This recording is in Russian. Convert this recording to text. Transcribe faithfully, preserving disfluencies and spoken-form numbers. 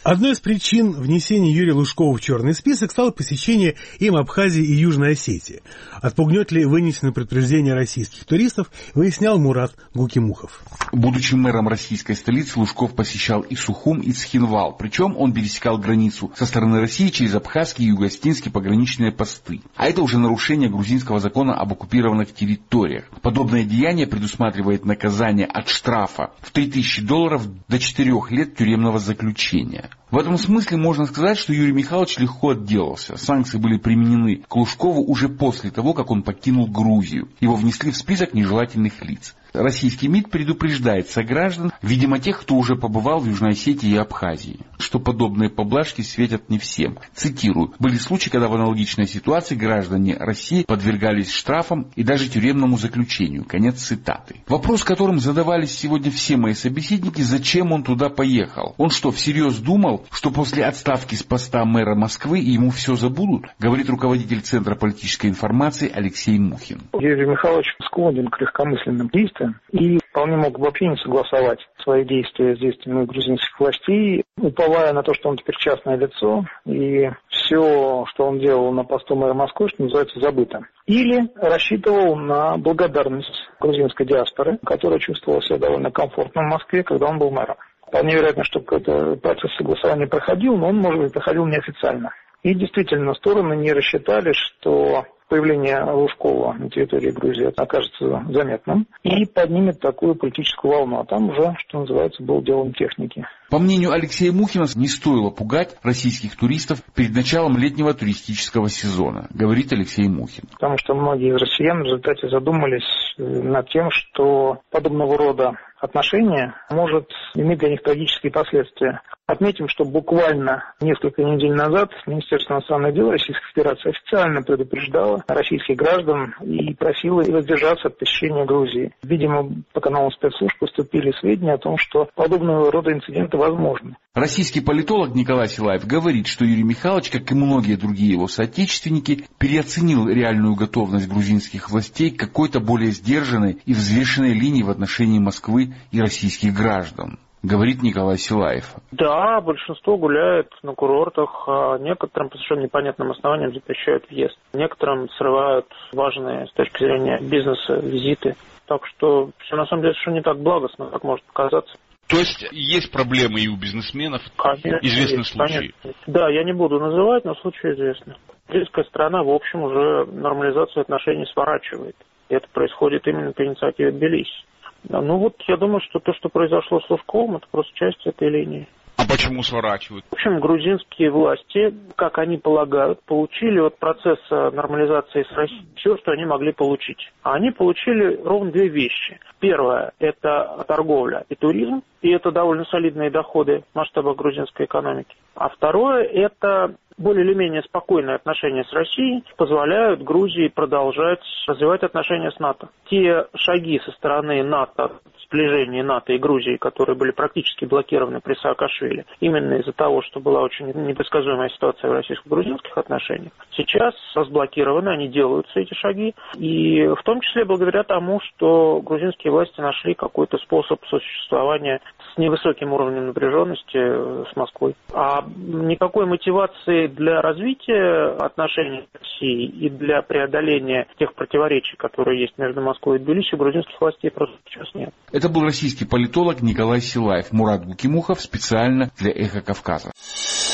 Одной из причин внесения Юрия Лужкова в черный список стало посещение им Абхазии и Южной Осетии. Отпугнет ли вынесенное предупреждение российских туристов, выяснял Мурат Гукимухов. Будучи мэром российской столицы, Лужков посещал и Сухум, и Цхинвал. Причем он пересекал границу со стороны России через абхазские и югоостинские пограничные посты. А это уже нарушение грузинского закона об оккупированных территориях. Подобное деяние предусматривает наказание от штрафа в три тысячи долларов до четырех лет тюремного заключения. В этом смысле можно сказать, что Юрий Михайлович легко отделался. Санкции были применены к Лужкову уже после того, как он покинул Грузию. Его внесли в список нежелательных лиц. Российский МИД предупреждает сограждан, видимо тех, кто уже побывал в Южной Осетии и Абхазии, что подобные поблажки светят не всем. Цитирую: «Были случаи, когда в аналогичной ситуации граждане России подвергались штрафам и даже тюремному заключению». Конец цитаты. Вопрос, которым задавались сегодня все мои собеседники: зачем он туда поехал? Он что, всерьез думал, что после отставки с поста мэра Москвы ему все забудут? Говорит руководитель Центра политической информации Алексей Мухин. Юрий Михайлович склонен к легкомысленным действиям и вполне мог вообще не согласовать свои действия с действиями грузинских властей, уповая на то, что он теперь частное лицо, и все, что он делал на посту мэра Москвы, что называется, забыто. Или рассчитывал на благодарность грузинской диаспоры, которая чувствовала себя довольно комфортно в Москве, когда он был мэром. Вполне вероятно, что какой-то процесс согласования проходил, но он, может быть, проходил неофициально. И действительно, стороны не рассчитали, что появление Лужкова на территории Грузии окажется заметным и поднимет такую политическую волну. А там уже, что называется, было делом техники. По мнению Алексея Мухина, не стоило пугать российских туристов перед началом летнего туристического сезона, говорит Алексей Мухин. Потому что многие из россиян в результате задумались над тем, что подобного рода отношения может иметь для них трагические последствия. Отметим, что буквально несколько недель назад Министерство иностранных дел Российской Федерации официально предупреждало российских граждан и просило воздержаться от посещения Грузии. Видимо, по каналу спецслужб поступили сведения о том, что подобного рода инциденты возможны. Российский политолог Николай Силаев говорит, что Юрий Михайлович, как и многие другие его соотечественники, переоценил реальную готовность грузинских властей к какой-то более сдержанной и взвешенной линии в отношении Москвы и российских граждан. Говорит Николай Силаев. Да, большинство гуляет на курортах, а некоторым по совершенно непонятным основаниям запрещают въезд. Некоторым срывают важные с точки зрения бизнеса визиты. Так что все на самом деле совершенно не так благостно, как может показаться. То есть есть проблемы и у бизнесменов? Конечно, известны есть, случаи? Конечно. Да, я не буду называть, но случаи известны. Российская страна, в общем, уже нормализацию отношений сворачивает. И это происходит именно по инициативе Тбилиси. Да, ну вот я думаю, что то, что произошло с Лужковым, это просто часть этой линии. А почему сворачивают? В общем, грузинские власти, как они полагают, получили от процесса нормализации с Россией все, что они могли получить. А они получили ровно две вещи. Первое – это торговля и туризм, и это довольно солидные доходы в масштабах грузинской экономики. А второе – это более или менее спокойные отношения с Россией позволяют Грузии продолжать развивать отношения с НАТО. Те шаги со стороны НАТО, сближения НАТО и Грузии, которые были практически блокированы при Саакашвили, именно из-за того, что была очень непредсказуемая ситуация в российско-грузинских отношениях, сейчас разблокированы, они делаются, эти шаги, и в том числе благодаря тому, что грузинские власти нашли какой-то способ сосуществования с невысоким уровнем напряженности с Москвой. А никакой мотивации для развития отношений с Россией и для преодоления тех противоречий, которые есть между Москвой и Тбилиси, у грузинских властей просто сейчас нет. Это был российский политолог Николай Силаев. Мурат Гукимухов специально для «Эхо Кавказа».